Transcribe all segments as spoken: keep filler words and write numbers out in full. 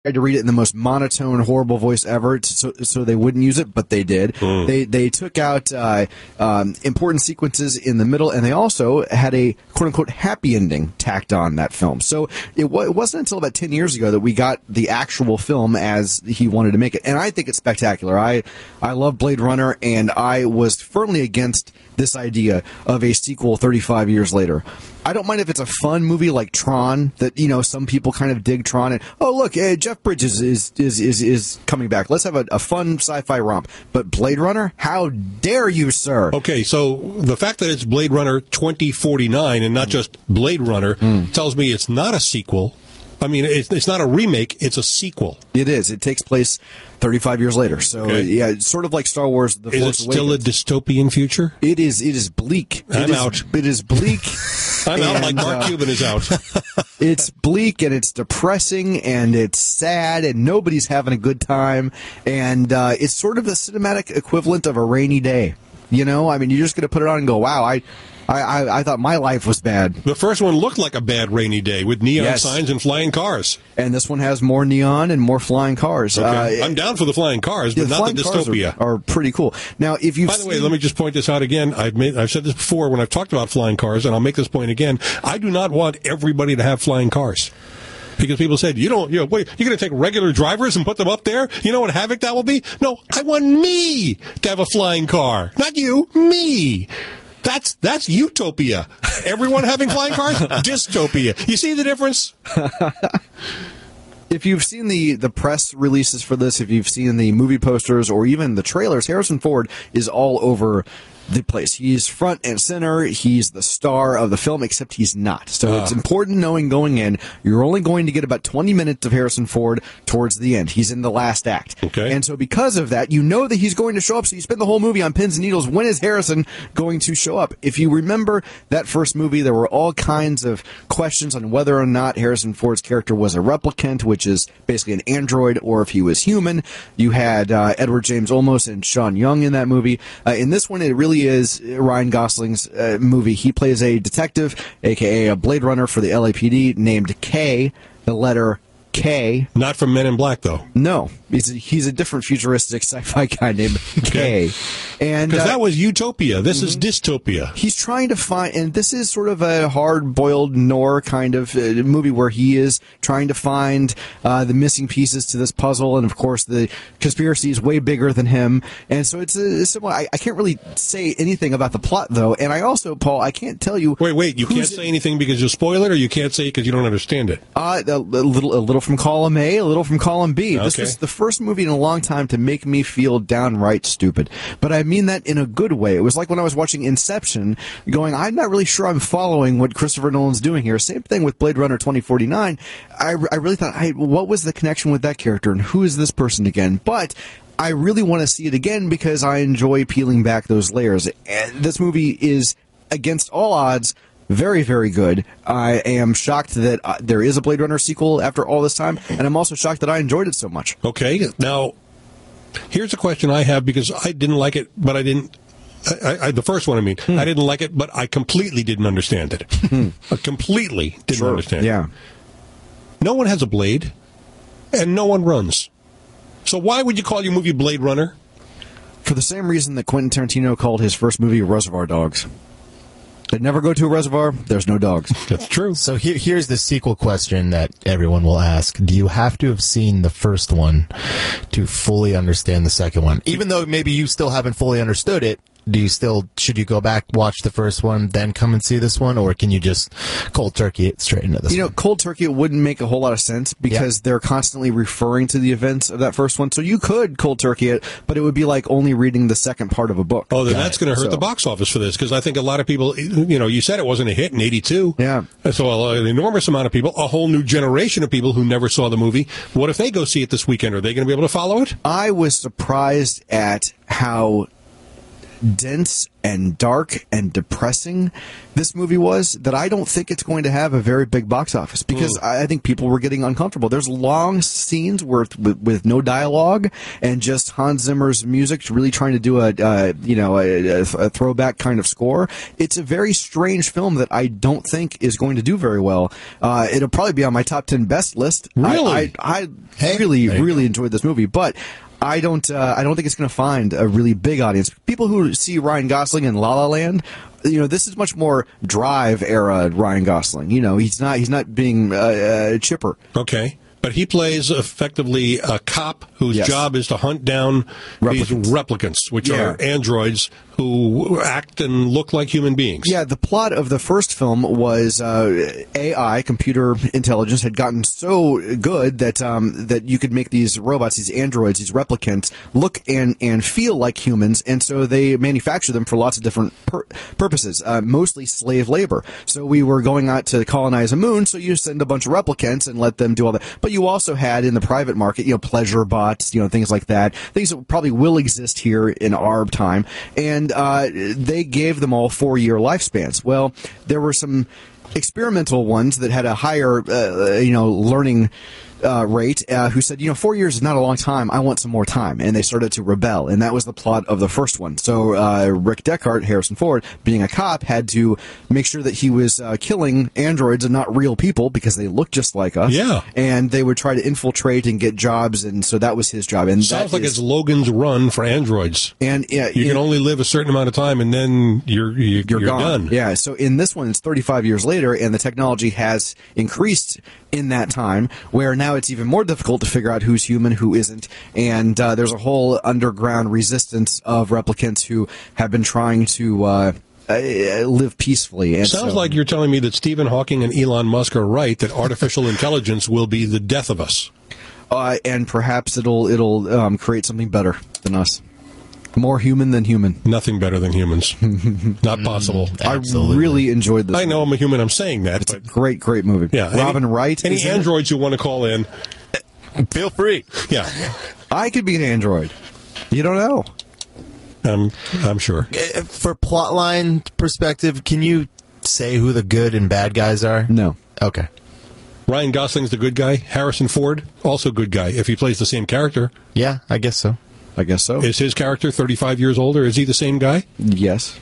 tried to read it in the most monotone, horrible voice ever, to, so so they wouldn't use it, but they did. Mm. They they took out uh, um, important sequences in the middle, and they also had a quote unquote happy ending tacked on that film. So it, w- it wasn't until about ten years ago that we got the actual film as he wanted to make it, and I think it's spectacular. I I love Blade Runner, and I was firmly against this idea of a sequel thirty-five years later. I don't mind if it's a fun movie like Tron, that, you know, some people kind of dig Tron, and, oh, look, hey, Jeff Bridges is is, is, is coming back. Let's have a, a fun sci-fi romp. But Blade Runner? How dare you, sir? Okay, so the fact that it's Blade Runner twenty forty-nine and not just Blade Runner mm. tells me it's not a sequel. I mean, it's, it's not a remake, it's a sequel. It is. It takes place thirty-five years later. So, okay. yeah, it's sort of like Star Wars, The Force Awakens. Is it still Awakens. A dystopian future? It is. It is bleak. I'm it is, out. It is bleak. I'm and, out like Mark uh, Cuban is out. It's bleak, and it's depressing, and it's sad, and nobody's having a good time. And uh, it's sort of the cinematic equivalent of a rainy day. You know? I mean, you're just going to put it on and go, wow, I... I, I, I thought my life was bad. The first one looked like a bad rainy day with neon yes. signs and flying cars. And this one has more neon and more flying cars. Okay. Uh, I'm down for the flying cars, but the not the dystopia. Are, are pretty cool. Now, if you by the way, let me just point this out again. I've made I've said this before when I've talked about flying cars, and I'll make this point again. I do not want everybody to have flying cars. Because people said, you don't, you know, wait, you're going to take regular drivers and put them up there? You know what havoc that will be? No, I want me to have a flying car. Not you, me. That's that's utopia. Everyone having flying cars? Dystopia. You see the difference? If you've seen the, the press releases for this, if you've seen the movie posters or even the trailers, Harrison Ford is all over the place. He's front and center. He's the star of the film, except he's not. So uh. it's important knowing going in, you're only going to get about twenty minutes of Harrison Ford towards the end. He's in the last act. Okay. And so because of that, you know that he's going to show up, so you spend the whole movie on pins and needles. When is Harrison going to show up? If you remember that first movie, there were all kinds of questions on whether or not Harrison Ford's character was a replicant, which is basically an android, or if he was human. You had uh, Edward James Olmos and Sean Young in that movie. Uh, in this one, it really is Ryan Gosling's uh, movie. He plays a detective, a k a a Blade Runner for the L A P D, named K, the letter K. Not from Men in Black, though. No. He's a, he's a different futuristic sci-fi guy named okay. K. And because uh, that was utopia. This mm-hmm. is dystopia. He's trying to find, and this is sort of a hard-boiled noir kind of uh, movie where he is trying to find uh, the missing pieces to this puzzle, and of course the conspiracy is way bigger than him. And so it's a, similar. I, I can't really say anything about the plot, though. And I also, Paul, I can't tell you. Wait, wait. You can't say anything because you'll spoil it, or you can't say it because you don't understand it. Uh, a, a little, a little from column A, a little from column B. Okay. This was the first movie in a long time to make me feel downright stupid. But I mean that in a good way. It was like when I was watching Inception, going, I'm not really sure I'm following what Christopher Nolan's doing here. Same thing with Blade Runner twenty forty-nine. I, I really thought, hey, what was the connection with that character, and who is this person again? But I really want to see it again because I enjoy peeling back those layers. And this movie is, against all odds, very, very good. I am shocked that uh, there is a Blade Runner sequel after all this time, and I'm also shocked that I enjoyed it so much. Okay, now, here's a question I have, because I didn't like it, but I didn't... I, I, the first one, I mean, hmm. I didn't like it, but I completely didn't understand it. Hmm. I completely didn't sure. understand yeah. it. No one has a blade, and no one runs. So why would you call your movie Blade Runner? For the same reason that Quentin Tarantino called his first movie Reservoir Dogs. They never go to a reservoir, there's no dogs. That's true. So here, here's the sequel question that everyone will ask. Do you have to have seen the first one to fully understand the second one? Even though maybe you still haven't fully understood it, do you still, should you go back, watch the first one, then come and see this one, or can you just cold turkey it straight into this You know, one? cold turkey, it wouldn't make a whole lot of sense because yep. they're constantly referring to the events of that first one. So you could cold turkey it, but it would be like only reading the second part of a book. Oh, then Got that's going to hurt so. the box office for this, because I think a lot of people, you know, you said it wasn't a hit in eighty-two. Yeah. So an enormous amount of people, a whole new generation of people who never saw the movie. What if they go see it this weekend? Are they going to be able to follow it? I was surprised at how dense and dark and depressing this movie was that I don't think it's going to have a very big box office because mm. I, I think people were getting uncomfortable. There's long scenes where with, with no dialogue and just Hans Zimmer's music really trying to do a uh, you know a, a throwback kind of score. It's a very strange film that I don't think is going to do very well. Uh, it'll probably be on my top ten best list. Really, I, I, I hey, really really enjoyed this movie, but I don't. Uh, I don't think it's going to find a really big audience. People who see Ryan Gosling in La La Land, you know, this is much more Drive era Ryan Gosling. You know, he's not. He's not being uh, uh, chipper. Okay. But he plays effectively a cop whose yes. job is to hunt down replicants. these replicants, which yeah. are androids who act and look like human beings. Yeah, the plot of the first film was uh, A I, computer intelligence, had gotten so good that um, that you could make these robots, these androids, these replicants, look and, and feel like humans, and so they manufacture them for lots of different pur- purposes, uh, mostly slave labor. So we were going out to colonize a moon, so you send a bunch of replicants and let them do all that. But you also had in the private market, you know, pleasure bots, you know, things like that, things that probably will exist here in our time, and uh, they gave them all four-year lifespans. Well, there were some experimental ones that had a higher, uh, you know, learning uh, rate, uh, who said, you know, four years is not a long time. I want some more time. And they started to rebel. And that was the plot of the first one. So uh, Rick Deckard, Harrison Ford, being a cop, had to make sure that he was uh, killing androids and not real people because they look just like us. Yeah. And they would try to infiltrate and get jobs. And so that was his job. And sounds that like is, it's Logan's Run for androids. And yeah, you in, can only live a certain amount of time, and then you're you're, you're, you're gone. done. Yeah. So in this one, it's thirty-five years later, and the technology has increased in that time, where now it's even more difficult to figure out who's human, who isn't, and uh, there's a whole underground resistance of replicants who have been trying to uh, uh, live peacefully. And sounds so, like you're telling me that Stephen Hawking and Elon Musk are right, that artificial intelligence will be the death of us. Uh, and perhaps it'll it'll um, create something better than us. More human than human. Nothing better than humans. Not possible. Absolutely. I really enjoyed this. I know I'm a human. I'm saying that. It's but a great, great movie. Yeah, Robin any, Wright. Any is in it? androids who want to call in, Feel free. yeah, I could be an android. You don't know. I'm I'm sure. Uh, For plotline perspective, can you say who the good and bad guys are? No. Okay. Ryan Gosling's the good guy. Harrison Ford, also good guy. If he plays the same character, Yeah, I guess so. I guess so. is his character thirty-five years older? Is he the same guy? Yes.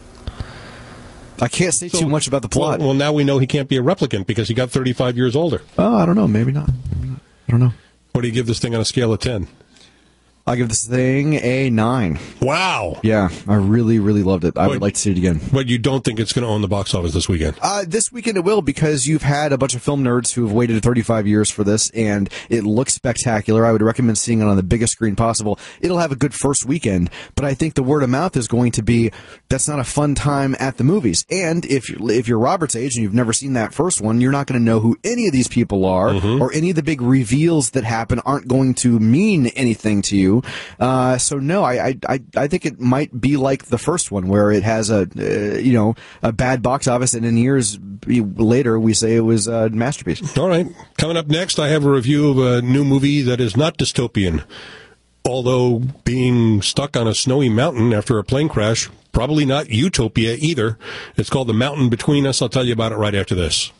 I can't say So- too much about the plot. Well, well, now we know he can't be a replicant because he got thirty-five years older. Oh, I don't know. Maybe not. Maybe not. I don't know. What do you give this thing on a scale of ten? I'll give this thing a nine. Wow. Yeah, I really, really loved it. I But- would like to see it again. But you don't think it's going to own the box office this weekend? Uh, this weekend it will, because you've had a bunch of film nerds who have waited thirty-five years for this, and it looks spectacular. I would recommend seeing it on the biggest screen possible. It'll have a good first weekend, but I think the word of mouth is going to be, that's not a fun time at the movies. And if you're, if you're Robert's age and you've never seen that first one, you're not going to know who any of these people are, mm-hmm. or any of the big reveals that happen aren't going to mean anything to you. Uh, so no, I, I, I think it might be like the first one, where it has a, uh, you know, a bad box office, and in years later we say it was a masterpiece. All right. Coming up next, I have a review of a new movie that is not dystopian. Although being stuck on a snowy mountain after a plane crash, probably not utopia either. It's called The Mountain Between Us. I'll tell you about it right after this.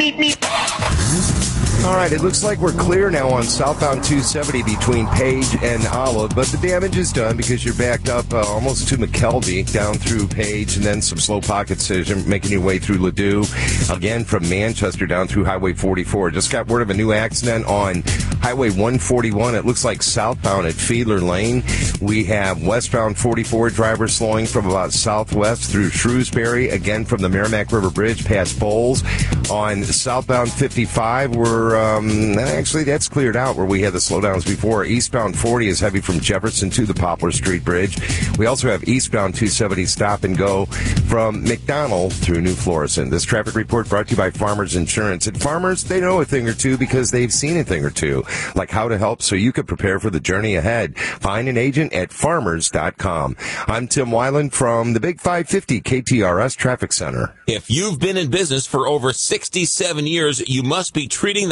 All right, it looks like we're clear now on southbound two seventy between Page and Olive, but the damage is done because you're backed up uh, almost to McKelvey, down through Page, and then some slow pockets as you're making your way through Ladue. Again, from Manchester down through Highway forty-four. Just got word of a new accident on Highway one forty-one. It looks like southbound at Fiedler Lane. We have westbound forty-four drivers slowing from about southwest through Shrewsbury, again from the Merrimack River Bridge past Bowles. On southbound fifty-five, we're Um, actually, that's cleared out where we had the slowdowns before. Eastbound forty is heavy from Jefferson to the Poplar Street Bridge. We also have eastbound two seventy stop and go from McDonald through New Florissant. This traffic report brought to you by Farmers Insurance. And Farmers, they know a thing or two because they've seen a thing or two, like how to help so you can prepare for the journey ahead. Find an agent at farmers dot com. I'm Tim Weiland from the Big five fifty K T R S Traffic Center. If you've been in business for over sixty-seven years, you must be treating the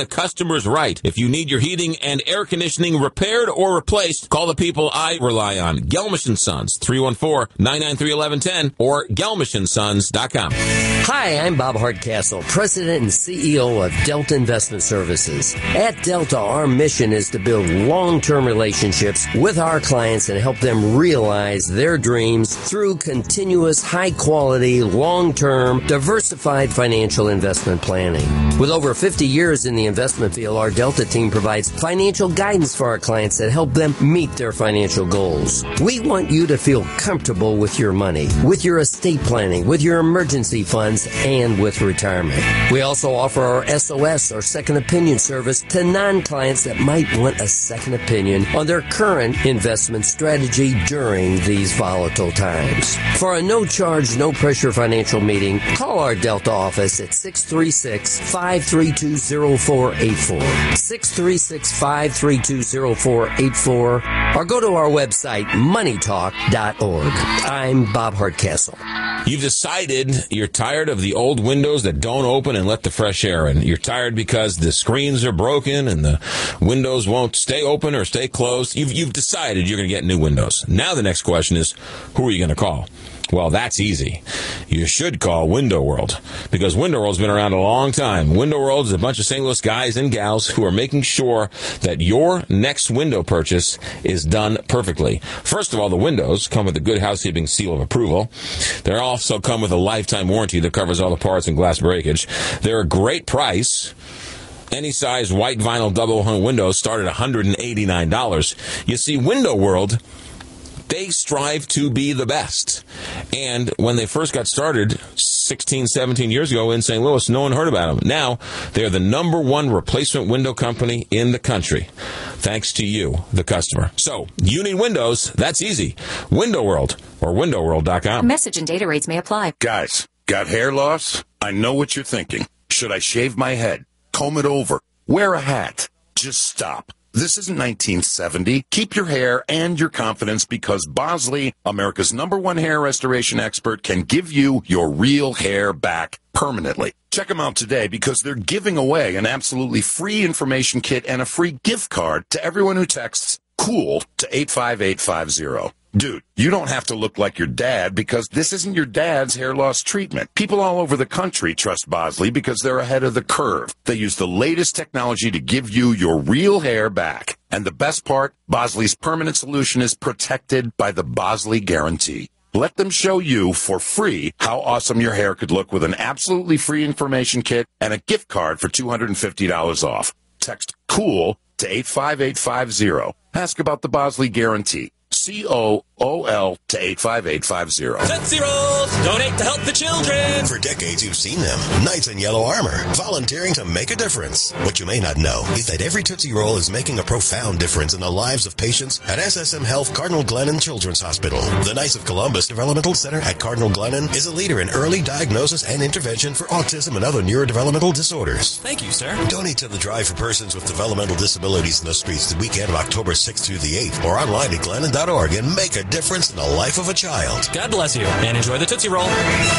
customers right. If you need your heating and air conditioning repaired or replaced, call the people I rely on. Gelmish and Sons, three one four, nine nine three, one one one zero or gelmish and sons dot com. Hi, I'm Bob Hardcastle, President and C E O of Delta Investment Services. At Delta, our mission is to build long-term relationships with our clients and help them realize their dreams through continuous, high-quality, long-term, diversified financial investment planning. With over fifty years in the investment field, our Delta team provides financial guidance for our clients that help them meet their financial goals. We want you to feel comfortable with your money, with your estate planning, with your emergency funds, and with retirement. We also offer our S O S, or second opinion service, to non-clients that might want a second opinion on their current investment strategy during these volatile times. For a no-charge, no-pressure financial meeting, call our Delta office at six three six, five three two, zero four eight four, six three six, five three two, zero four eight four, or go to our website, money talk dot org. I'm Bob Hardcastle. You've decided you're tired of the old windows that don't open and let the fresh air in. You're tired because the screens are broken and the windows won't stay open or stay closed. You've, you've decided you're going to get new windows. Now the next question is, who are you going to call? Well, that's easy. You should call Window World, because Window World's been around a long time. Window World is a bunch of Saint Louis guys and gals who are making sure that your next window purchase is done perfectly. First of all, the windows come with a good housekeeping seal of approval. They also come with a lifetime warranty that covers all the parts and glass breakage. They're a great price. Any size white vinyl double hung windows start at one hundred eighty-nine dollars. You see, Window World, they strive to be the best. And when they first got started sixteen, seventeen years ago in Saint Louis, no one heard about them. Now, they're the number one replacement window company in the country, thanks to you, the customer. So, you need windows. That's easy. Window World or window world dot com. Message and data rates may apply. Guys, got hair loss? I know what you're thinking. Should I shave my head? Comb it over? Wear a hat? Just stop. This isn't nineteen seventy. Keep your hair and your confidence, because Bosley, America's number one hair restoration expert, can give you your real hair back permanently. Check them out today, because they're giving away an absolutely free information kit and a free gift card to everyone who texts COOL to eight five eight five zero. Dude, you don't have to look like your dad, because this isn't your dad's hair loss treatment. People all over the country trust Bosley because they're ahead of the curve. They use the latest technology to give you your real hair back. And the best part, Bosley's permanent solution is protected by the Bosley Guarantee. Let them show you for free how awesome your hair could look with an absolutely free information kit and a gift card for two hundred fifty dollars off. Text COOL to eight five eight five zero. Ask about the Bosley Guarantee. C O O L to eight five eight five zero. Tootsie Rolls! Donate to help the children! For decades, you've seen them. Knights in yellow armor, volunteering to make a difference. What you may not know is that every Tootsie Roll is making a profound difference in the lives of patients at S S M Health Cardinal Glennon Children's Hospital. The Knights of Columbus Developmental Center at Cardinal Glennon is a leader in early diagnosis and intervention for autism and other neurodevelopmental disorders. Thank you, sir. Donate to the Drive for Persons with Developmental Disabilities in the Streets the weekend of October sixth through the eighth, or online at glennon dot org, and make a difference in the life of a child. God bless you, and enjoy the Tootsie Roll.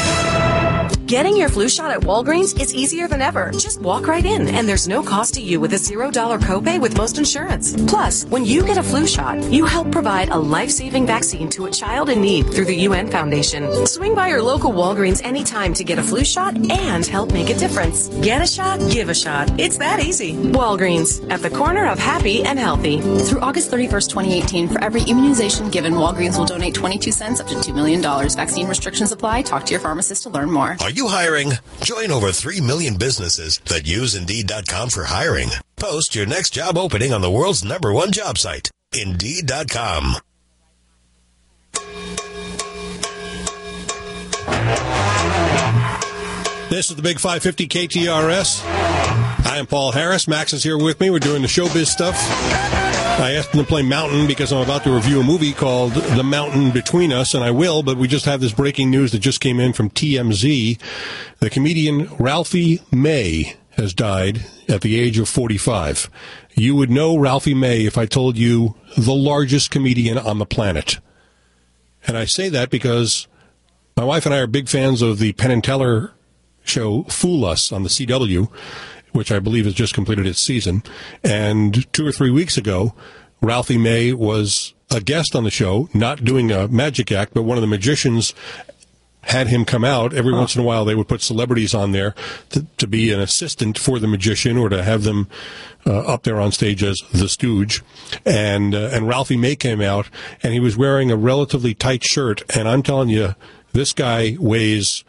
Getting your flu shot at Walgreens is easier than ever. Just walk right in, and there's no cost to you with a zero dollar copay with most insurance. Plus, when you get a flu shot, you help provide a life-saving vaccine to a child in need through the U N Foundation. Swing by your local Walgreens anytime to get a flu shot and help make a difference. Get a shot, give a shot. It's that easy. Walgreens, at the corner of happy and healthy. Through August thirty-first, twenty eighteen, for every immunization given, Walgreens will donate twenty-two cents up to two million dollars. Vaccine restrictions apply. Talk to your pharmacist to learn more. Are you hiring? Join over three million businesses that use Indeed dot com for hiring. Post your next job opening on the world's number one job site, Indeed dot com. This is the Big five fifty K T R S. I am Paul Harris. Max is here with me. We're doing the showbiz stuff. I asked him to play Mountain because I'm about to review a movie called The Mountain Between Us, and I will, but we just have this breaking news that just came in from T M Z. The comedian Ralphie May has died at the age of forty-five. You would know Ralphie May if I told you the largest comedian on the planet. And I say that because my wife and I are big fans of the Penn and Teller show Fool Us on the C W. which I believe has just completed its season. And two or three weeks ago, Ralphie May was a guest on the show, not doing a magic act, but one of the magicians had him come out. Every once in a while, they would put celebrities on there to, to be an assistant for the magician or to have them uh, up there on stage as the Stooge. And uh, and Ralphie May came out, and he was wearing a relatively tight shirt. And I'm telling you, this guy weighs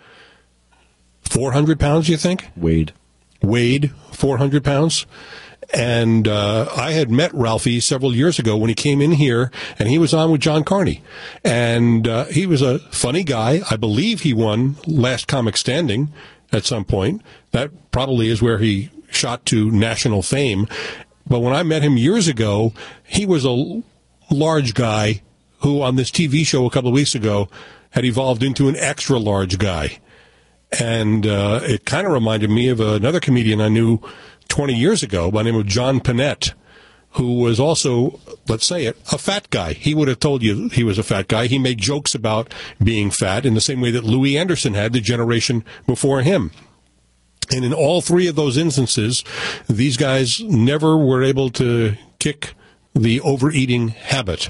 four hundred pounds, you think? Weighed. Weighed four hundred pounds. And uh, I had met Ralphie several years ago when he came in here, and he was on with John Carney. And uh, he was a funny guy. I believe he won Last Comic Standing at some point. That probably is where he shot to national fame. But when I met him years ago, he was a large guy who, on this T V show a couple of weeks ago, had evolved into an extra large guy. And uh, it kind of reminded me of another comedian I knew twenty years ago by the name of John Panette, who was also, let's say it, a fat guy. He would have told you he was a fat guy. He made jokes about being fat in the same way that Louis Anderson had the generation before him. And in all three of those instances, these guys never were able to kick the overeating habit.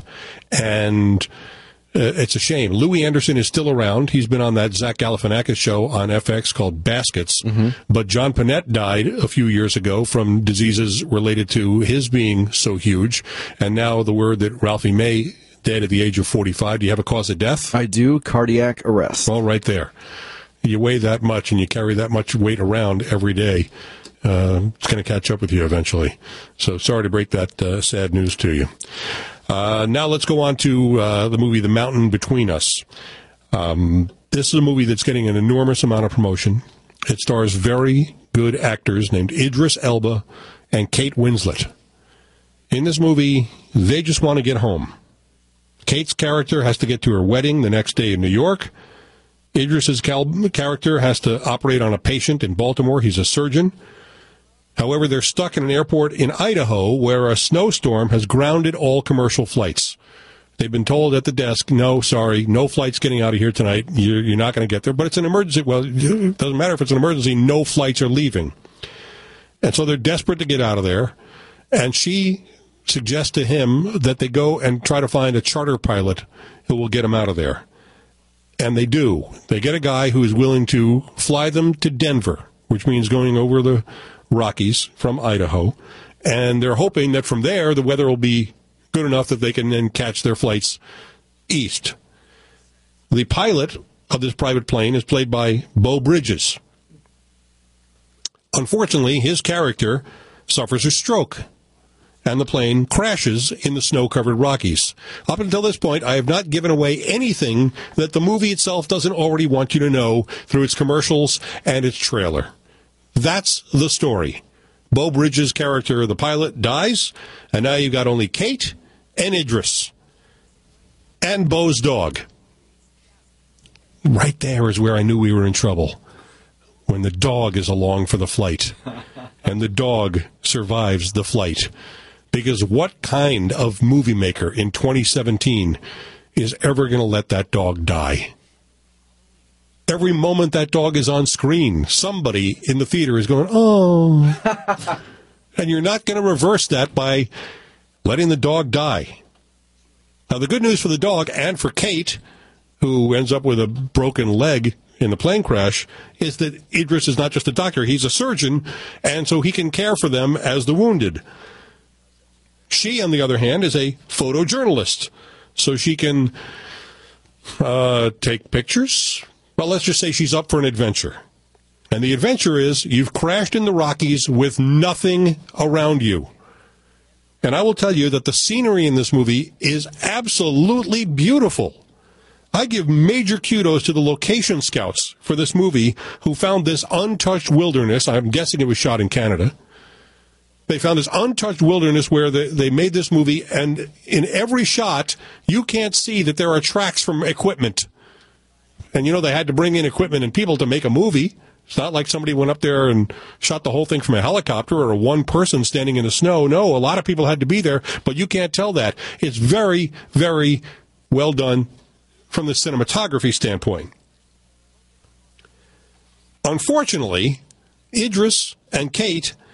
And Uh, it's a shame. Louis Anderson is still around. He's been on that Zach Galifianakis show on F X called Baskets. Mm-hmm. But John Panette died a few years ago from diseases related to his being so huge. And now the word that Ralphie May dead at the age of forty-five. Do you have a cause of death? I do. Cardiac arrest. Well, right there. You weigh that much and you carry that much weight around every day. Uh, it's going to catch up with you eventually. So sorry to break that uh, sad news to you. Uh, now let's go on to uh, the movie The Mountain Between Us. Um, this is a movie that's getting an enormous amount of promotion. It stars very good actors named Idris Elba and Kate Winslet. In this movie, they just want to get home. Kate's character has to get to her wedding the next day in New York. Idris's cal- character has to operate on a patient in Baltimore. He's a surgeon. However, they're stuck in an airport in Idaho where a snowstorm has grounded all commercial flights. They've been told at the desk, no, sorry, no flights getting out of here tonight. You're, you're not going to get there. But it's an emergency. Well, it doesn't matter if it's an emergency. No flights are leaving. And so they're desperate to get out of there. And she suggests to him that they go and try to find a charter pilot who will get them out of there. And they do. They get a guy who is willing to fly them to Denver, which means going over the Rockies from Idaho, and they're hoping that from there the weather will be good enough that they can then catch their flights east. The pilot of this private plane is played by Beau Bridges. Unfortunately, his character suffers a stroke, and the plane crashes in the snow-covered Rockies. Up until this point, I have not given away anything that the movie itself doesn't already want you to know through its commercials and its trailer. That's the story. Beau Bridges' character, the pilot, dies, and now you've got only Kate and Idris and Beau's dog. Right there is where I knew we were in trouble. When the dog is along for the flight, and the dog survives the flight. Because what kind of movie maker in twenty seventeen is ever going to let that dog die? Every moment that dog is on screen, somebody in the theater is going, oh. And you're not going to reverse that by letting the dog die. Now, the good news for the dog and for Kate, who ends up with a broken leg in the plane crash, is that Idris is not just a doctor, he's a surgeon, and so he can care for them as the wounded. She, on the other hand, is a photojournalist, so she can uh, take pictures. Well, let's just say she's up for an adventure. And the adventure is you've crashed in the Rockies with nothing around you. And I will tell you that the scenery in this movie is absolutely beautiful. I give major kudos to the location scouts for this movie who found this untouched wilderness. I'm guessing it was shot in Canada. They found this untouched wilderness where they, they made this movie, and in every shot, you can't see that there are tracks from equipment. And, you know, they had to bring in equipment and people to make a movie. It's not like somebody went up there and shot the whole thing from a helicopter or a one person standing in the snow. No, a lot of people had to be there, but you can't tell that. It's very, very well done from the cinematography standpoint. Unfortunately, Idris and Kate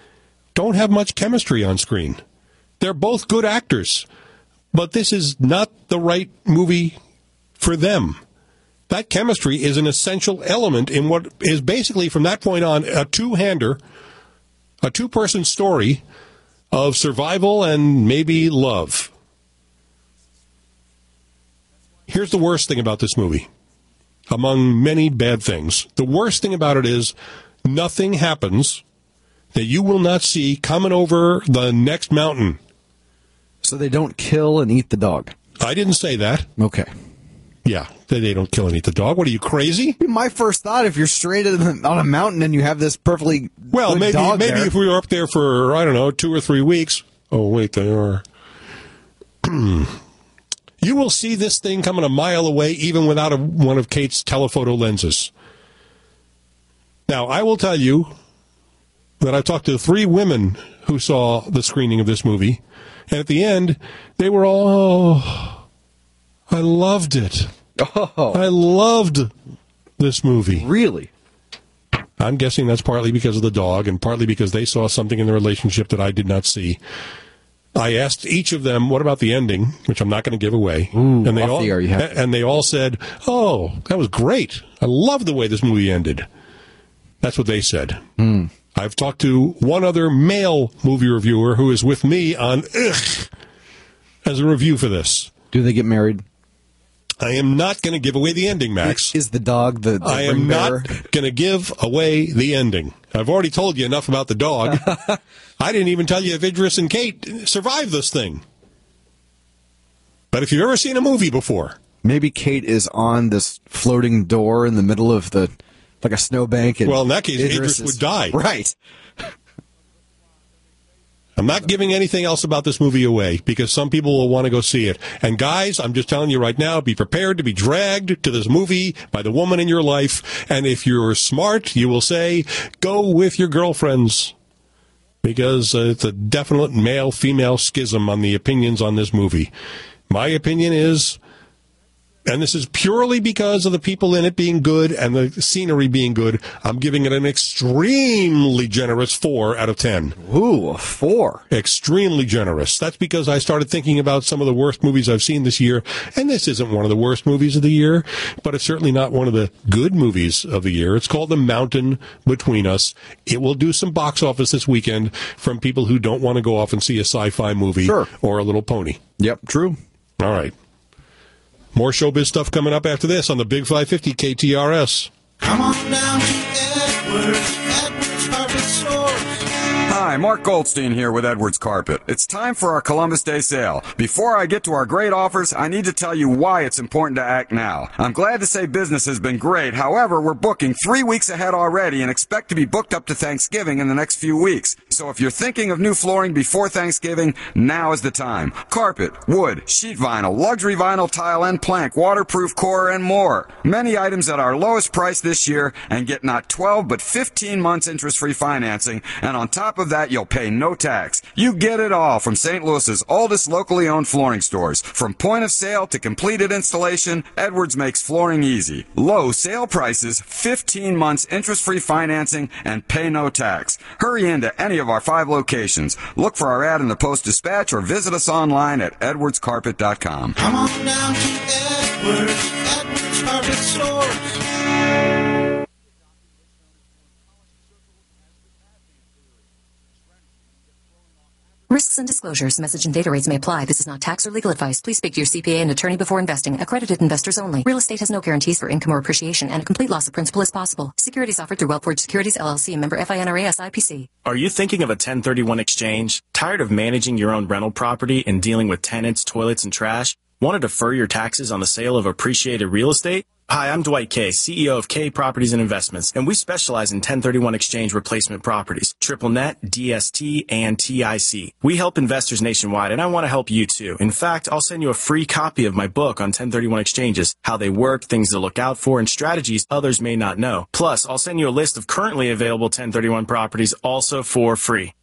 don't have much chemistry on screen. They're both good actors, but this is not the right movie for them. That chemistry is an essential element in what is basically, from that point on, a two-hander, a two-person story of survival and maybe love. Here's the worst thing about this movie, among many bad things. The worst thing about it is nothing happens that you will not see coming over the next mountain. So they don't kill and eat the dog? I didn't say that. Okay. Yeah, they, they don't kill and eat the dog. What, are you crazy? My first thought, if you're straight on a mountain and you have this perfectly well, good maybe dog maybe there. if we were up there for, I don't know, two or three weeks. Oh, wait, they are. You will see this thing coming a mile away even without a, one of Kate's telephoto lenses. Now, I will tell you that I talked to three women who saw the screening of this movie, and at the end, they were all, oh, I loved it. Oh. I loved this movie. Really? I'm guessing that's partly because of the dog and partly because they saw something in the relationship that I did not see. I asked each of them, what about the ending, which I'm not going to give away. Ooh, and they off all the air, you have to. and they all said, oh, that was great. I love the way this movie ended. That's what they said. Mm. I've talked to one other male movie reviewer who is with me on Ugh as a review for this. Do they get married? I am not going to give away the ending, Max. Is the dog the, the I am ring bearer? not going to give away the ending. I've already told you enough about the dog. I didn't even tell you if Idris and Kate survived this thing. But if you've ever seen a movie before... Maybe Kate is on this floating door in the middle of the... like a snowbank. And well, in that case, Idris, Idris would is, die. Right. I'm not giving anything else about this movie away because some people will want to go see it. And guys, I'm just telling you right now, be prepared to be dragged to this movie by the woman in your life. And if you're smart, you will say, go with your girlfriends. Because uh, it's a definite male-female schism on the opinions on this movie. My opinion is... and this is purely because of the people in it being good and the scenery being good. I'm giving it an extremely generous four out of ten. Ooh, a four. Extremely generous. That's because I started thinking about some of the worst movies I've seen this year, and this isn't one of the worst movies of the year, but it's certainly not one of the good movies of the year. It's called The Mountain Between Us. It will do some box office this weekend from people who don't want to go off and see a sci-fi movie sure. or A Little Pony. Yep, true. All right. More showbiz stuff coming up after this on the Big five fifty K T R S. Come on down to Edwards, Edwards Carpet Stores. Hi, Mark Goldstein here with Edwards Carpet. It's time for our Columbus Day sale. Before I get to our great offers, I need to tell you why it's important to act now. I'm glad to say business has been great. However, we're booking three weeks ahead already and expect to be booked up to Thanksgiving in the next few weeks. So if you're thinking of new flooring before Thanksgiving, now is the time. Carpet, wood, sheet vinyl, luxury vinyl tile and plank, waterproof core, and more. Many items at our lowest price this year and get not twelve but fifteen months interest-free financing. And on top of that, you'll pay no tax. You get it all from Saint Louis's oldest locally owned flooring stores. From point of sale to completed installation, Edwards makes flooring easy. Low sale prices, fifteen months interest-free financing, and pay no tax. Hurry into any of our five locations. Look for our ad in the Post-Dispatch or visit us online at edwards carpet dot com. Come on down to Edwards, Edwards Carpet Stores. Risks and disclosures, message and data rates may apply. This is not tax or legal advice. Please speak to your C P A and attorney before investing. Accredited investors only. Real estate has no guarantees for income or appreciation, and a complete loss of principal is possible. Securities offered through Wellport Securities, L L C, member F I N R A S I P C. Are you thinking of a ten thirty-one exchange? Tired of managing your own rental property and dealing with tenants, toilets, and trash? Want to defer your taxes on the sale of appreciated real estate? Hi, I'm Dwight K, C E O of K Properties and Investments, and we specialize in ten thirty-one exchange replacement properties, triple net, D S T, and T I C. We help investors nationwide, and I want to help you too. In fact, I'll send you a free copy of my book on ten thirty-one exchanges, how they work, things to look out for, and strategies others may not know. Plus, I'll send you a list of currently available ten thirty-one properties also for free.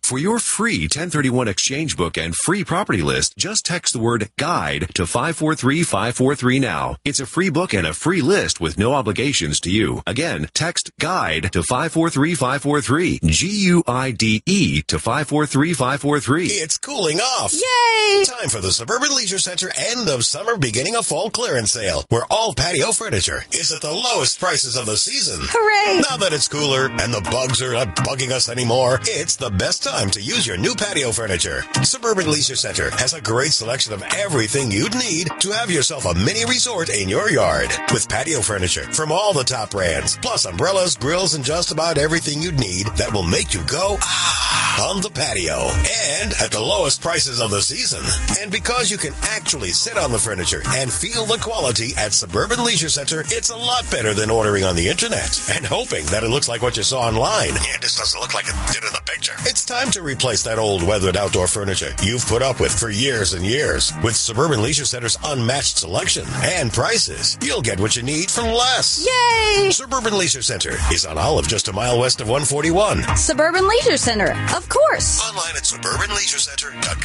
For your free ten thirty-one exchange book and free property list, just text the word GUIDE to five four three five four three now. It's a free book and a free list with no obligations to you. Again, text GUIDE to five four three five four three. G U I D E to five four three five four three. It's cooling off. Yay! Time for the Suburban Leisure Center end of summer, beginning of fall clearance sale, where all patio furniture is at the lowest prices of the season. Hooray! Now that it's cooler and the bugs are not bugging us anymore, it's the best time to use your new patio furniture. Suburban Leisure Center has a great selection of everything you'd need to have yourself a mini resort in your yard. With patio furniture from all the top brands, plus umbrellas, grills, and just about everything you'd need that will make you go, ah, on the patio. And at the lowest prices of the season. And because you can actually sit on the furniture and feel the quality at Suburban Leisure Center, it's a lot better than ordering on the internet and hoping that it looks like what you saw online. Yeah, this doesn't look like it did in the picture. It's time to replace that old weathered outdoor furniture you've put up with for years and years. With Suburban Leisure Center's unmatched selection and prices, you'll get what you need for less. Yay! Suburban Leisure Center is on Olive, just a mile west of one forty-one. Suburban Leisure Center, of course. Online at suburban leisure center dot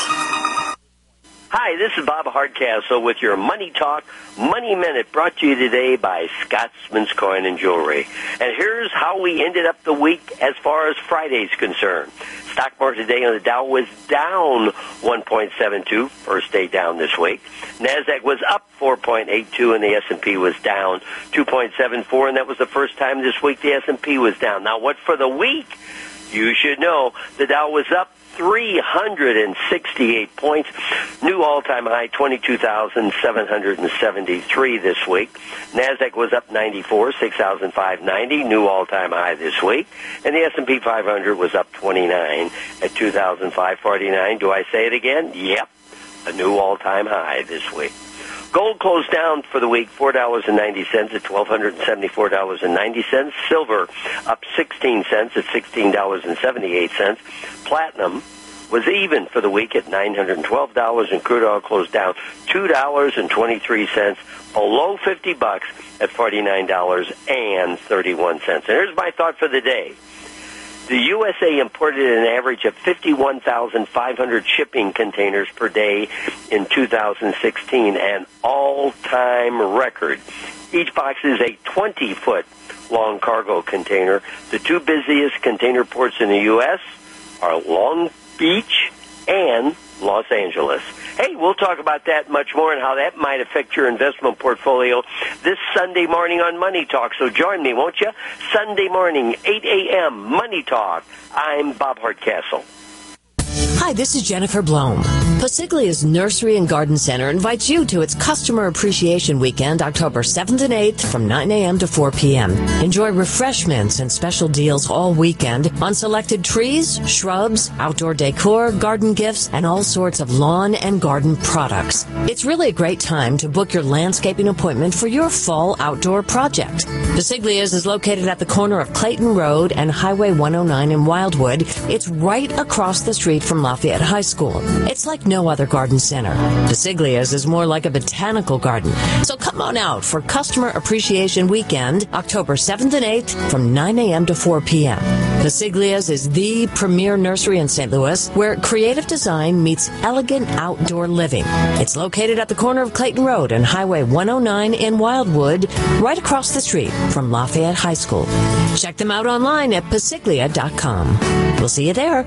com. Hi, this is Bob Hardcastle with your Money Talk Money Minute, brought to you today by Scotsman's Coin and Jewelry. And here's how we ended up the week as far as Friday's concerned. Stock market today on the Dow was down one point seven two, first day down this week. NASDAQ was up four point eight two, and the S and P was down two point seven four, and that was the first time this week the S and P was down. Now, what for the week? You should know the Dow was up three hundred sixty-eight points, new all-time high, twenty-two thousand seven hundred seventy-three this week. NASDAQ was up ninety-four, six thousand five hundred ninety, new all-time high this week. And the S and P five hundred was up twenty-nine at two thousand five hundred forty-nine. Do I say it again? Yep, a new all-time high this week. Gold closed down for the week, four dollars and ninety cents at one thousand two hundred seventy-four dollars and ninety cents. Silver up sixteen cents at sixteen dollars and seventy-eight cents. Platinum was even for the week at nine hundred twelve dollars, and crude oil closed down two dollars and twenty-three cents, below fifty bucks at forty-nine dollars and thirty-one cents. And here's my thought for the day. The U S A imported an average of fifty-one thousand five hundred shipping containers per day in two thousand sixteen, an all-time record. Each box is a twenty-foot long cargo container. The two busiest container ports in the U S are Long Beach and Los Angeles. Hey, we'll talk about that much more and how that might affect your investment portfolio this Sunday morning on Money Talk. So join me, won't you? Sunday morning, eight a.m., Money Talk. I'm Bob Hardcastle. Hi, this is Jennifer Blome. Pasiglia's Nursery and Garden Center invites you to its Customer Appreciation Weekend, October seventh and eighth from nine a.m. to four p.m. Enjoy refreshments and special deals all weekend on selected trees, shrubs, outdoor decor, garden gifts, and all sorts of lawn and garden products. It's really a great time to book your landscaping appointment for your fall outdoor project. Pasiglia's is located at the corner of Clayton Road and Highway one oh nine in Wildwood. It's right across the street from Lafayette High School. It's like no other garden center. Pasiglia's is more like a botanical garden. So come on out for Customer Appreciation Weekend, October seventh and eighth from nine a.m. to four p.m. Pasiglia's is the premier nursery in Saint Louis where creative design meets elegant outdoor living. It's located at the corner of Clayton Road and Highway one oh nine in Wildwood, right across the street from Lafayette High School. Check them out online at pasiglia dot com. We'll see you there.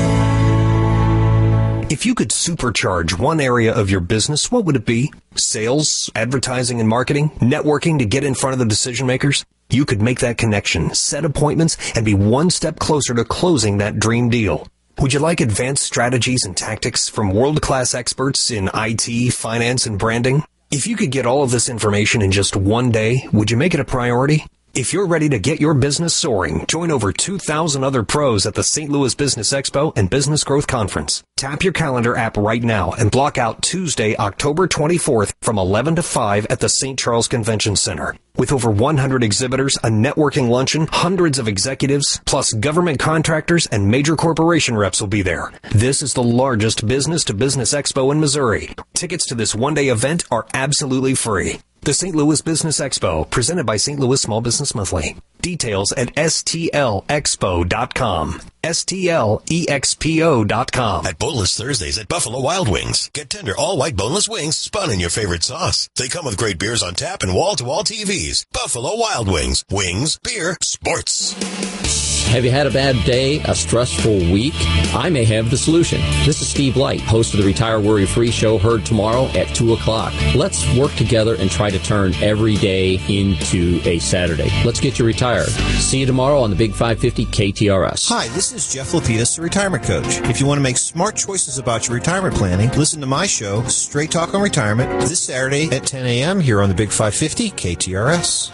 If you could supercharge one area of your business, what would it be? Sales, advertising and marketing, networking to get in front of the decision makers? You could make that connection, set appointments, and be one step closer to closing that dream deal. Would you like advanced strategies and tactics from world-class experts in I T, finance, and branding? If you could get all of this information in just one day, would you make it a priority? If you're ready to get your business soaring, join over two thousand other pros at the Saint Louis Business Expo and Business Growth Conference. Tap your calendar app right now and block out Tuesday, October twenty-fourth from eleven to five at the Saint Charles Convention Center. With over one hundred exhibitors, a networking luncheon, hundreds of executives, plus government contractors and major corporation reps will be there. This is the largest business-to-business expo in Missouri. Tickets to this one-day event are absolutely free. The Saint Louis Business Expo, presented by Saint Louis Small Business Monthly. Details at S T L expo dot com. S T L E X P O dot com. At Boneless Thursdays at Buffalo Wild Wings. Get tender all-white boneless wings spun in your favorite sauce. They come with great beers on tap and wall-to-wall T Vs. Buffalo Wild Wings. Wings, beer, sports. Have you had a bad day, a stressful week? I may have the solution. This is Steve Light, host of the Retire Worry Free Show, heard tomorrow at two o'clock. Let's work together and try to turn every day into a Saturday. Let's get you retired. See you tomorrow on the Big five fifty K T R S. Hi, this is Jeff Lapidus, the Retirement Coach. If you want to make smart choices about your retirement planning, listen to my show, Straight Talk on Retirement, this Saturday at ten a.m. here on the Big five fifty K T R S.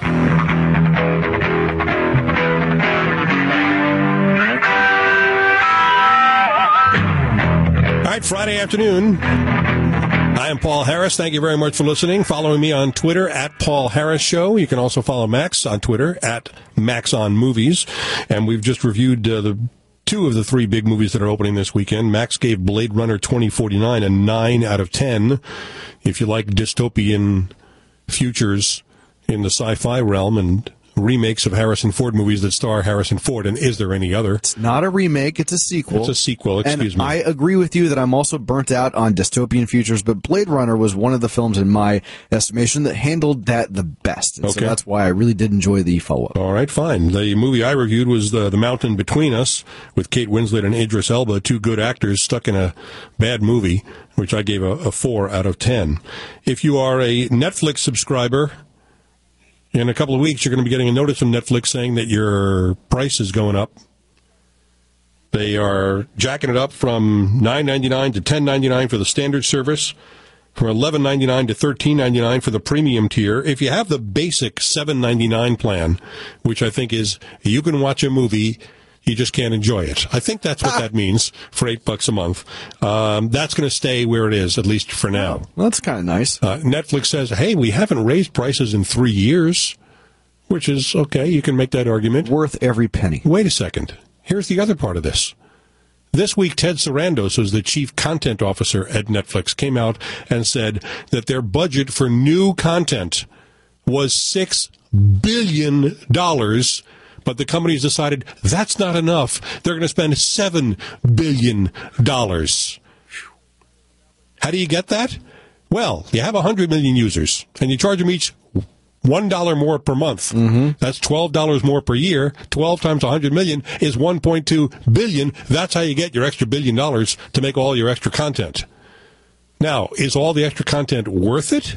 All right, Friday afternoon. I am Paul Harris. Thank you very much for listening. Following me on Twitter at Paul Harris Show. You can also follow Max on Twitter at Max on Movies. And we've just reviewed uh, the two of the three big movies that are opening this weekend. Max gave Blade Runner twenty forty-nine a nine out of ten. If you like dystopian futures in the sci-fi realm and remakes of Harrison Ford movies that star Harrison Ford, and is there any other? It's not a remake, it's a sequel. It's a sequel, excuse and me. I agree with you that I'm also burnt out on dystopian futures, but Blade Runner was one of the films in my estimation that handled that the best. And Okay. so that's why I really did enjoy the follow-up. All right, fine. The movie I reviewed was the, the Mountain Between Us with Kate Winslet and Idris Elba, two good actors stuck in a bad movie, which I gave a, a four out of ten. If you are a Netflix subscriber, in a couple of weeks, you're going to be getting a notice from Netflix saying that your price is going up. They are jacking it up from nine ninety-nine to ten ninety-nine for the standard service, from eleven ninety-nine to thirteen ninety-nine for the premium tier. If you have the basic seven ninety-nine plan, which I think is you can watch a movie, you just can't enjoy it. I think that's what that means for eight bucks a month. Um, that's going to stay where it is, at least for now. Well, that's kind of nice. Uh, Netflix says, hey, we haven't raised prices in three years, which is okay. You can make that argument. Worth every penny. Wait a second. Here's the other part of this. This week, Ted Sarandos, who's the chief content officer at Netflix, came out and said that their budget for new content was six billion dollars. But the company's decided that's not enough. They're going to spend seven billion dollars. How do you get that? Well, you have one hundred million users, and you charge them each one dollar more per month. Mm-hmm. That's twelve dollars more per year. twelve times one hundred million is one point two billion dollars. That's how you get your extra billion dollars to make all your extra content. Now, is all the extra content worth it?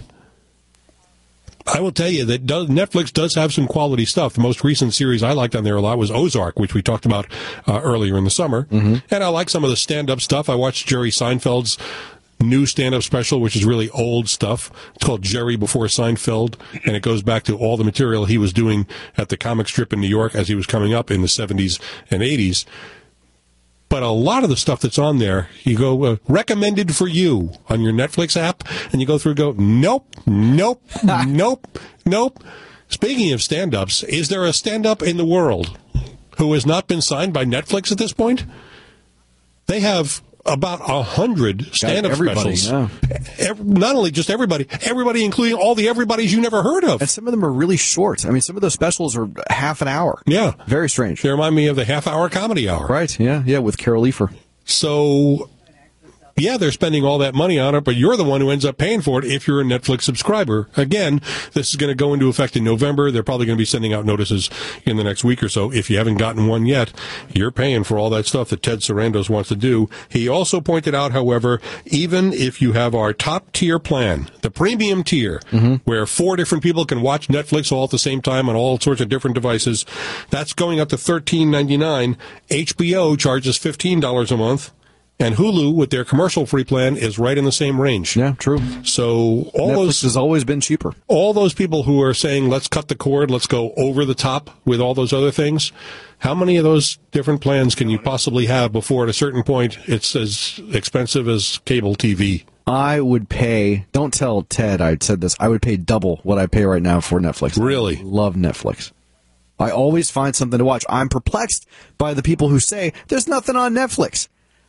I will tell you that does, Netflix does have some quality stuff. The most recent series I liked on there a lot was Ozark, which we talked about uh, earlier in the summer. Mm-hmm. And I like some of the stand-up stuff. I watched Jerry Seinfeld's new stand-up special, which is really old stuff. It's called Jerry Before Seinfeld, and it goes back to all the material he was doing at the comic strip in New York as he was coming up in the seventies and eighties. But a lot of the stuff that's on there, you go, uh, recommended for you on your Netflix app, and you go through and go, nope, nope, nope, nope. Speaking of stand-ups, is there a stand-up in the world who has not been signed by Netflix at this point? They have about a hundred stand-up specials. Yeah. Every, not only just everybody, everybody including all the everybody's you never heard of. And some of them are really short. I mean, some of those specials are half an hour. Yeah. Very strange. They remind me of the half-hour comedy hour. Right, yeah, yeah, with Carol Leifer. So, yeah, they're spending all that money on it, but you're the one who ends up paying for it if you're a Netflix subscriber. Again, this is going to go into effect in November. They're probably going to be sending out notices in the next week or so. If you haven't gotten one yet, you're paying for all that stuff that Ted Sarandos wants to do. He also pointed out, however, even if you have our top tier plan, the premium tier, mm-hmm. where four different people can watch Netflix all at the same time on all sorts of different devices, that's going up to thirteen ninety-nine. H B O charges fifteen dollars a month. And Hulu, with their commercial-free plan, is right in the same range. Yeah, true. So all Netflix those has always been cheaper. All those people who are saying, let's cut the cord, let's go over the top with all those other things, how many of those different plans can you possibly have before at a certain point it's as expensive as cable T V? I would pay, don't tell Ted I said this, I would pay double what I pay right now for Netflix. Really? I love Netflix. I always find something to watch. I'm perplexed by the people who say, there's nothing on Netflix.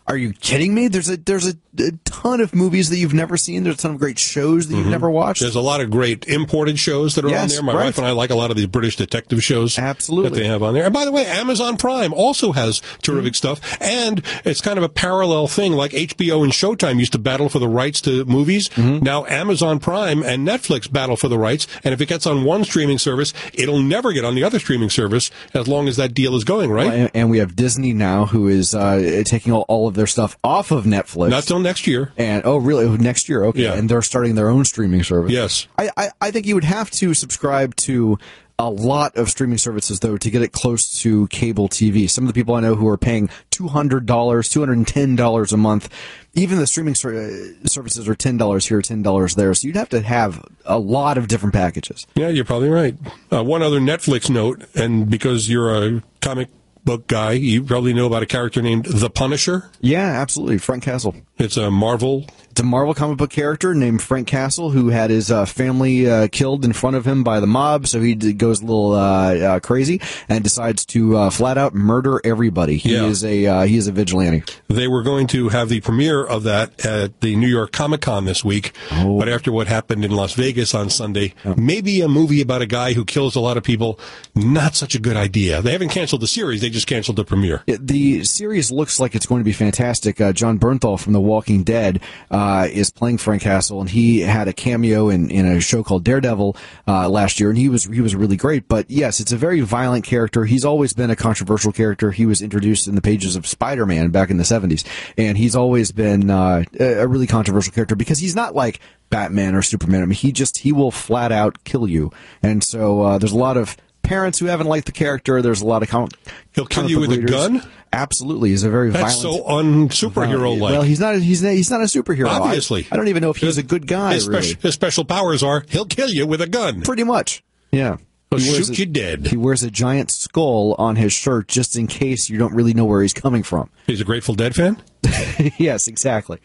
Are you kidding me? There's a there's a, a ton of movies that you've never seen. There's a ton of great shows that you've Mhm. never watched. There's a lot of great imported shows that are Yes, on there. My right. wife and I like a lot of these British detective shows Absolutely. that they have on there. And by the way, Amazon Prime also has terrific stuff. And it's kind of a parallel thing, like H B O and Showtime used to battle for the rights to movies. Now Amazon Prime and Netflix battle for the rights. And if it gets on one streaming service, it'll never get on the other streaming service as long as that deal is going, right? Well, and, and we have Disney now, who is uh, taking all, all of their stuff off of Netflix. Not till next year. And oh, really? Oh, next year? Okay. Yeah. And they're starting their own streaming service. Yes. I, I, I think you would have to subscribe to a lot of streaming services, though, to get it close to cable T V. Some of the people I know who are paying two hundred dollars, two hundred ten dollars a month. Even the streaming ser- services are ten dollars here, ten dollars there. So you'd have to have a lot of different packages. Yeah, you're probably right. Uh, one other Netflix note, and because you're a comic book guy, you probably know about a character named The Punisher. Yeah, absolutely. Frank Castle. It's a Marvel. It's a Marvel comic book character named Frank Castle who had his uh, family uh, killed in front of him by the mob, so he d- goes a little uh, uh, crazy and decides to uh, flat out murder everybody. He Yeah. is a uh, he is a vigilante. They were going to have the premiere of that at the New York Comic Con this week, Oh. but after what happened in Las Vegas on Sunday, maybe a movie about a guy who kills a lot of people, not such a good idea. They haven't canceled the series, they just canceled the premiere. Yeah, the series looks like it's going to be fantastic. Uh, John Bernthal from The Walking Dead uh, is playing Frank Castle, and he had a cameo in, in a show called Daredevil uh, last year, and he was he was really great. But yes, it's a very violent character. He's always been a controversial character. He was introduced in the pages of Spider-Man back in the seventies, and he's always been uh, a a really controversial character because he's not like Batman or Superman. I mean, he just he will flat out kill you, and so uh, there's a lot of parents who haven't liked the character. There's a lot of com- He'll kill comic you book with a readers. gun? Absolutely, he's a very That's violent. so un-superhero-like. Well, he's not. He's not, he's not a superhero. I- Obviously. I, don't even know if he's a good guy. His, really. speci- his special powers are, he'll kill you with a gun. Pretty much. Yeah. He'll He wears shoot a- you dead. He wears a giant skull on his shirt just in case you don't really know where he's coming from. He's a Grateful Dead fan? Yes, exactly.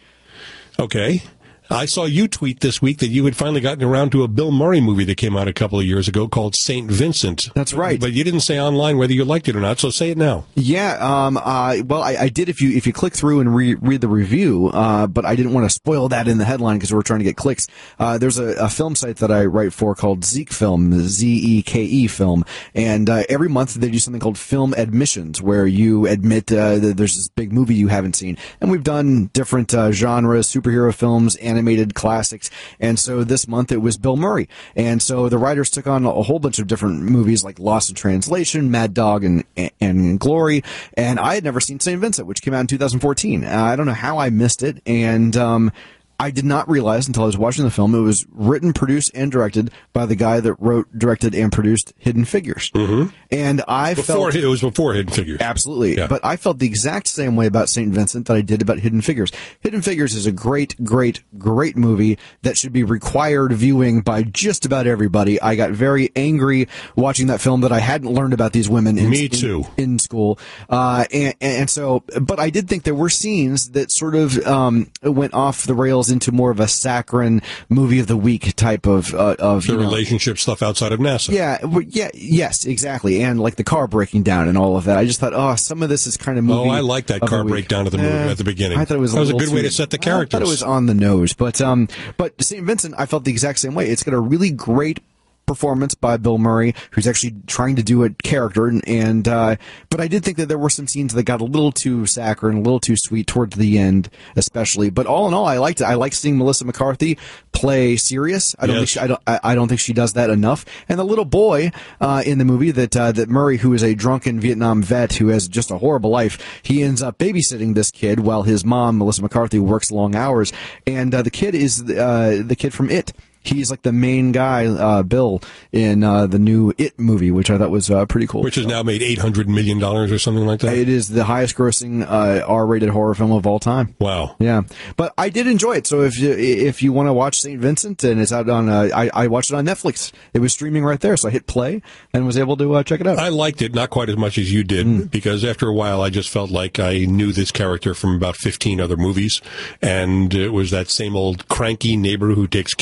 Okay. I saw you tweet this week that you had finally gotten around to a Bill Murray movie that came out a couple of years ago called Saint Vincent. That's right. But you didn't say online whether you liked it or not, so say it now. Yeah, um, uh, well, I, I did if you if you click through and re- read the review, uh, but I didn't want to spoil that in the headline because we're trying to get clicks. Uh, there's a, a film site that I write for called Zeke Film, Z E K E Film, and uh, every month they do something called Film Admissions, where you admit uh, that there's this big movie you haven't seen. And we've done different uh, genres, superhero films, animated classics, and so this month it was Bill Murray. And so the writers took on a whole bunch of different movies like Lost in Translation, Mad Dog, and and Glory. And I had never seen Saint Vincent, which came out in two thousand fourteen. Uh, I don't know how I missed it, and um, I did not realize until I was watching the film it was written, produced, and directed by the guy that wrote, directed, and produced Hidden Figures. Mm-hmm. And I Before felt it was before Hidden Figures. Absolutely. Yeah. But I felt the exact same way about Saint Vincent that I did about Hidden Figures. Hidden Figures is a great, great, great movie that should be required viewing by just about everybody. I got very angry watching that film that I hadn't learned about these women in, Me too. in, in school. Uh, and, and so, but I did think there were scenes that sort of um, went off the rails into more of a saccharine movie of the week type of uh, of The you know, relationship stuff outside of NASA. yeah, well, yeah, yes, exactly, and like the car breaking down and all of that. I just thought, oh, some of this is kind of movie. Oh, I like that of car the week. breakdown of the movie Eh, at the beginning. I thought it was a that was a little good way too- to set the I characters. thought it was on the nose, but um, but Saint Vincent, I felt the exact same way. It's got a really great performance by Bill Murray, who's actually trying to do a character, and, and uh, but I did think that there were some scenes that got a little too saccharine, a little too sweet towards the end, especially. But all in all, I liked it. I like seeing Melissa McCarthy play serious. I don't Yes. think she, I don't I, I don't think she does that enough. And the little boy uh, in the movie that uh, that Murray, who is a drunken Vietnam vet who has just a horrible life, he ends up babysitting this kid while his mom, Melissa McCarthy, works long hours, and uh, the kid is uh, the kid from It. He's like the main guy, uh, Bill, in uh, the new It movie, which I thought was uh, pretty cool. Which has now made eight hundred million dollars or something like that. It is the highest grossing uh, R-rated horror film of all time. Wow. Yeah. But I did enjoy it. So if you, if you want to watch Saint Vincent, and it's out on, uh, I, I watched it on Netflix. It was streaming right there. So I hit play and was able to uh, check it out. I liked it, not quite as much as you did, Mm. because after a while I just felt like I knew this character from about fifteen other movies, and it was that same old cranky neighbor who takes care of the kids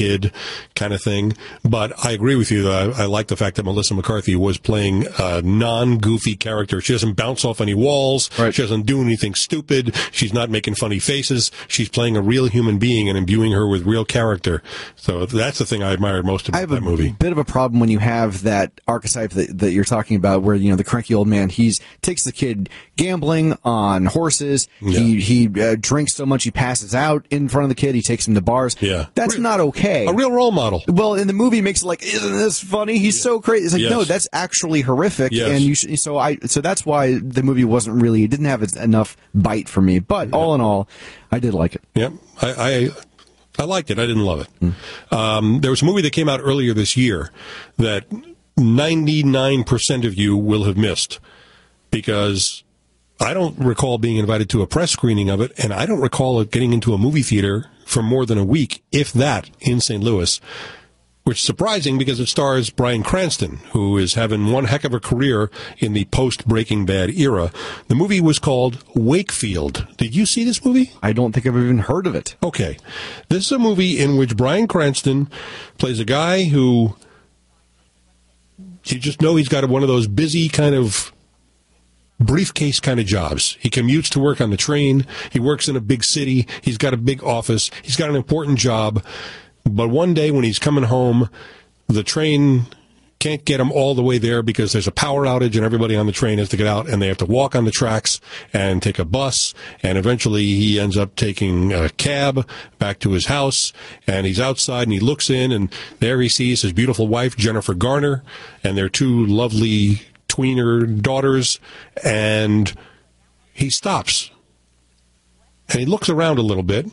kid kind of thing. But I agree with you. I, I like the fact that Melissa McCarthy was playing a non-goofy character. She doesn't bounce off any walls. Right. She doesn't do anything stupid. She's not making funny faces. She's playing a real human being and imbuing her with real character. So that's the thing I admired most about that movie. I have a bit of a problem when you have that archetype that, that you're talking about, where, you know, the cranky old man, he's takes the kid gambling on horses. Yeah. He he uh, drinks so much he passes out in front of the kid. He takes him to bars. Yeah, that's Re- not okay. A real role model. Well, in the movie, makes it like, isn't this funny? He's yeah. so crazy. It's like, yes. no, that's actually horrific. Yes. And you should, so I so that's why the movie wasn't really, it didn't have enough bite for me. But yeah. all in all, I did like it. Yeah, I. I I liked it. I didn't love it. Mm. Um, there was a movie that came out earlier this year that ninety-nine percent of you will have missed, because I don't recall being invited to a press screening of it, and I don't recall it getting into a movie theater for more than a week, if that, in Saint Louis, which is surprising because it stars Bryan Cranston, who is having one heck of a career in the post-Breaking Bad era. The movie was called Wakefield. Did you see this movie? I don't think I've even heard of it. Okay. This is a movie in which Bryan Cranston plays a guy who, you just know he's got one of those busy kind of briefcase kind of jobs. He commutes to work on the train. He works in a big city. He's got a big office. He's got an important job. But one day when he's coming home, the train can't get him all the way there because there's a power outage and everybody on the train has to get out, and they have to walk on the tracks and take a bus. And eventually he ends up taking a cab back to his house, and he's outside and he looks in, and there he sees his beautiful wife, Jennifer Garner, and their two lovely tweener daughters, and he stops. And he looks around a little bit.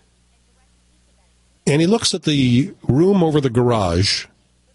And he looks at the room over the garage,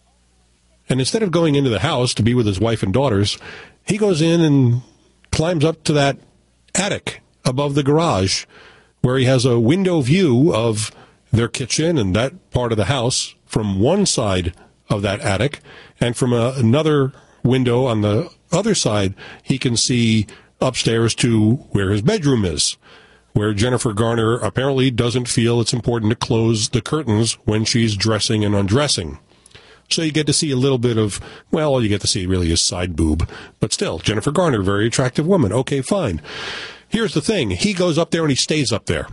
and instead of going into the house to be with his wife and daughters, he goes in and climbs up to that attic above the garage, where he has a window view of their kitchen and that part of the house from one side of that attic, and from a, another window on the other side, he can see upstairs to where his bedroom is, where Jennifer Garner apparently doesn't feel it's important to close the curtains when she's dressing and undressing. So you get to see a little bit of, well, all you get to see really is side boob. But still, Jennifer Garner, very attractive woman. Okay, fine. Here's the thing. He goes up there and he stays up there.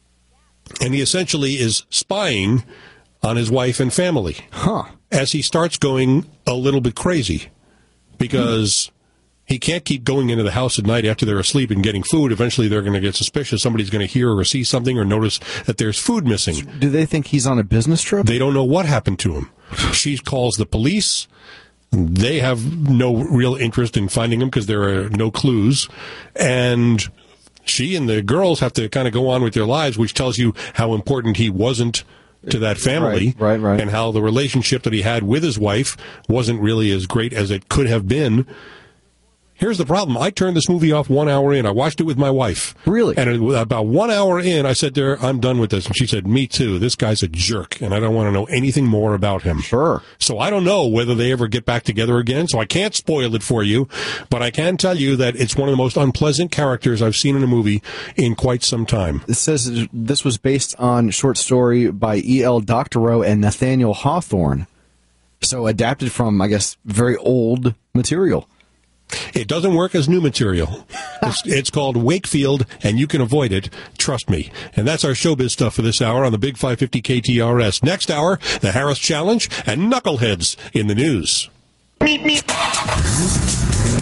And he essentially is spying on his wife and family. Huh. As he starts going a little bit crazy. Because... Hmm. He can't keep going into the house at night after they're asleep and getting food. Eventually, they're going to get suspicious. Somebody's going to hear or see something or notice that there's food missing. Do they think he's on a business trip? They don't know what happened to him. She calls the police. They have no real interest in finding him because there are no clues. And she and the girls have to kind of go on with their lives, which tells you how important he wasn't to that family. Right, right, right. And how the relationship that he had with his wife wasn't really as great as it could have been. Here's the problem. I turned this movie off one hour in. I watched it with my wife. Really? And it, about one hour in, I said to her, I'm done with this. And she said, me too. This guy's a jerk, and I don't want to know anything more about him. Sure. So I don't know whether they ever get back together again, so I can't spoil it for you. But I can tell you that it's one of the most unpleasant characters I've seen in a movie in quite some time. It says this was based on a short story by E L Doctorow and Nathaniel Hawthorne. So adapted from, I guess, very old material. It doesn't work as new material. It's, it's called Wakefield, and you can avoid it. Trust me. And that's our showbiz stuff for this hour on the Big five fifty K T R S. Next hour, the Harris Challenge and Knuckleheads in the news. Meep, meep.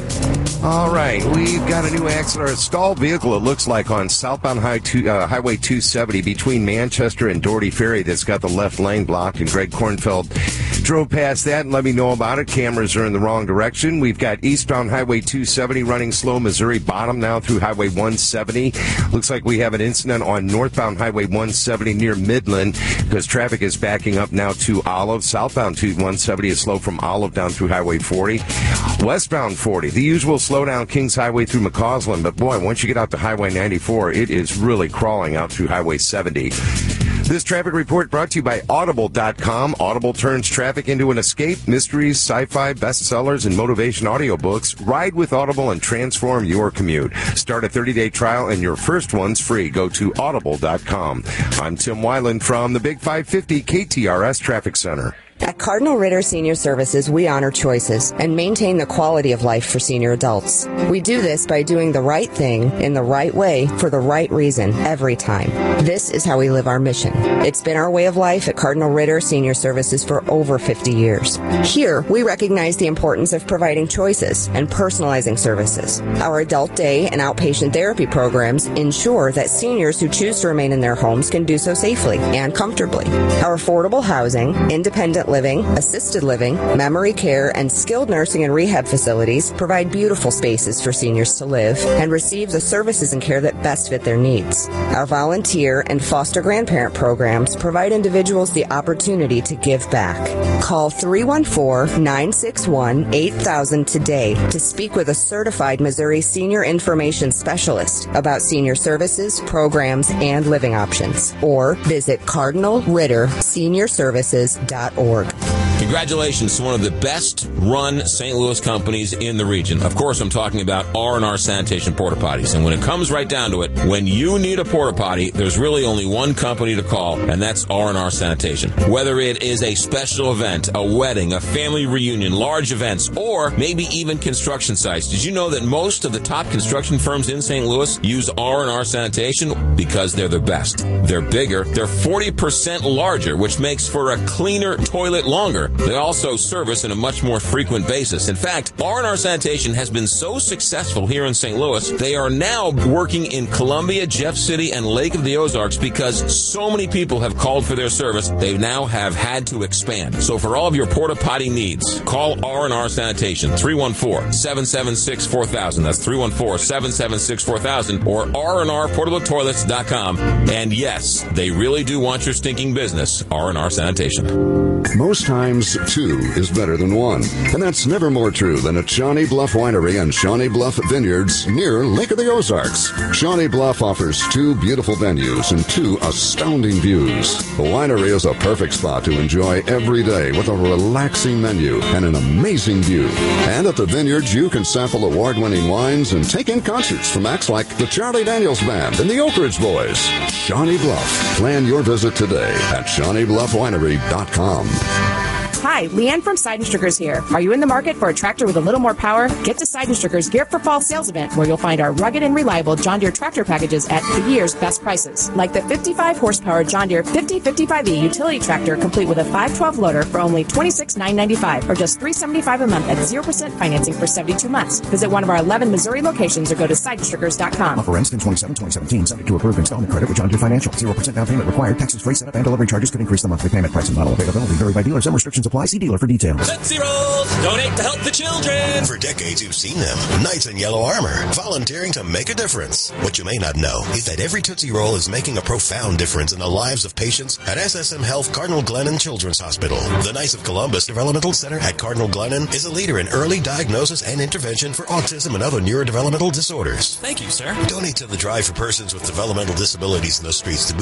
All right, we've got a new accident, or a stalled vehicle, it looks like, on southbound high two, uh, Highway two seventy between Manchester and Doherty Ferry that's got the left lane blocked, and Greg Kornfeld drove past that and let me know about it. Cameras are in the wrong direction. We've got eastbound Highway two seventy running slow, Missouri bottom now through Highway one seventy. Looks like we have an incident on northbound Highway one seventy near Midland because traffic is backing up now to Olive. Southbound to one seventy is slow from Olive down through Highway forty. Westbound forty, the usual slowdown Kings Highway through McCausland, but boy, once you get out to Highway ninety-four, it is really crawling out through Highway seventy. This traffic report brought to you by Audible dot com. Audible turns traffic into an escape. Mysteries, sci-fi, bestsellers, and motivation audiobooks. Ride with Audible and transform your commute. Start a thirty-day trial and your first one's free. Go to Audible dot com. I'm Tim Weiland from the Big five fifty K T R S Traffic Center. At Cardinal Ritter Senior Services, we honor choices and maintain the quality of life for senior adults. We do this by doing the right thing in the right way for the right reason every time. This is how we live our mission. It's been our way of life at Cardinal Ritter Senior Services for over fifty years. Here, we recognize the importance of providing choices and personalizing services. Our adult day and outpatient therapy programs ensure that seniors who choose to remain in their homes can do so safely and comfortably. Our affordable housing, independent living, assisted living, memory care, and skilled nursing and rehab facilities provide beautiful spaces for seniors to live and receive the services and care that best fit their needs. Our volunteer and foster grandparent programs provide individuals the opportunity to give back. Call three one four, nine six one, eight thousand today to speak with a certified Missouri senior information specialist about senior services, programs, and living options. Or visit Cardinal Ritter Senior Services dot org. Congratulations to one of the best run Saint Louis companies in the region. Of course, I'm talking about R and R Sanitation Porta Potties. And when it comes right down to it, when you need a porta potty, there's really only one company to call, and that's R and R Sanitation. Whether it is a special event, a wedding, a family reunion, large events, or maybe even construction sites. Did you know that most of the top construction firms in Saint Louis use R and R Sanitation? Because they're the best. They're bigger. They're forty percent larger, which makes for a cleaner toilet longer. They also service on a much more frequent basis. In fact, R and R Sanitation has been so successful here in Saint Louis, they are now working in Columbia, Jeff City, and Lake of the Ozarks because so many people have called for their service, they now have had to expand. So for all of your porta potty needs, call R and R Sanitation, three one four, seven seven six, four thousand. That's three one four, seven seven six, four thousand or R and R portable toilets dot com. And yes, they really do want your stinking business, R and R Sanitation. Most times, two is better than one. And that's never more true than at Shawnee Bluff Winery and Shawnee Bluff Vineyards near Lake of the Ozarks. Shawnee Bluff offers two beautiful venues and two astounding views. The winery is a perfect spot to enjoy every day with a relaxing menu and an amazing view. And at the Vineyards, you can sample award-winning wines and take in concerts from acts like the Charlie Daniels Band and the Oak Ridge Boys. Shawnee Bluff. Plan your visit today at Shawnee Bluff Winery dot com. Hi, Leanne from Seidenstrickers here. Are you in the market for a tractor with a little more power? Get to Seidenstrickers Gear for Fall sales event, where you'll find our rugged and reliable John Deere tractor packages at the year's best prices. Like the fifty-five horsepower John Deere fifty fifty-five E utility tractor, complete with a five twelve loader for only twenty-six thousand nine hundred ninety-five dollars, or just three hundred seventy-five dollars a month at zero percent financing for seventy-two months. Visit one of our eleven Missouri locations or go to Seidenstrickers dot com. Offer ends in twenty-seven twenty seventeen, subject to approved installment credit with John Deere Financial. zero percent down payment required. Taxes, freight, setup, and delivery charges could increase the monthly payment. Price and model availability vary by dealer. Some restrictions apply. See dealer for details. Tootsie Rolls, donate to help the children. For decades, you've seen them. Knights in yellow armor, volunteering to make a difference. What you may not know is that every Tootsie Roll is making a profound difference in the lives of patients at S S M Health Cardinal Glennon Children's Hospital. The Knights of Columbus Developmental Center at Cardinal Glennon is a leader in early diagnosis and intervention for autism and other neurodevelopmental disorders. Thank you, sir. Donate to the drive for persons with developmental disabilities in the streets to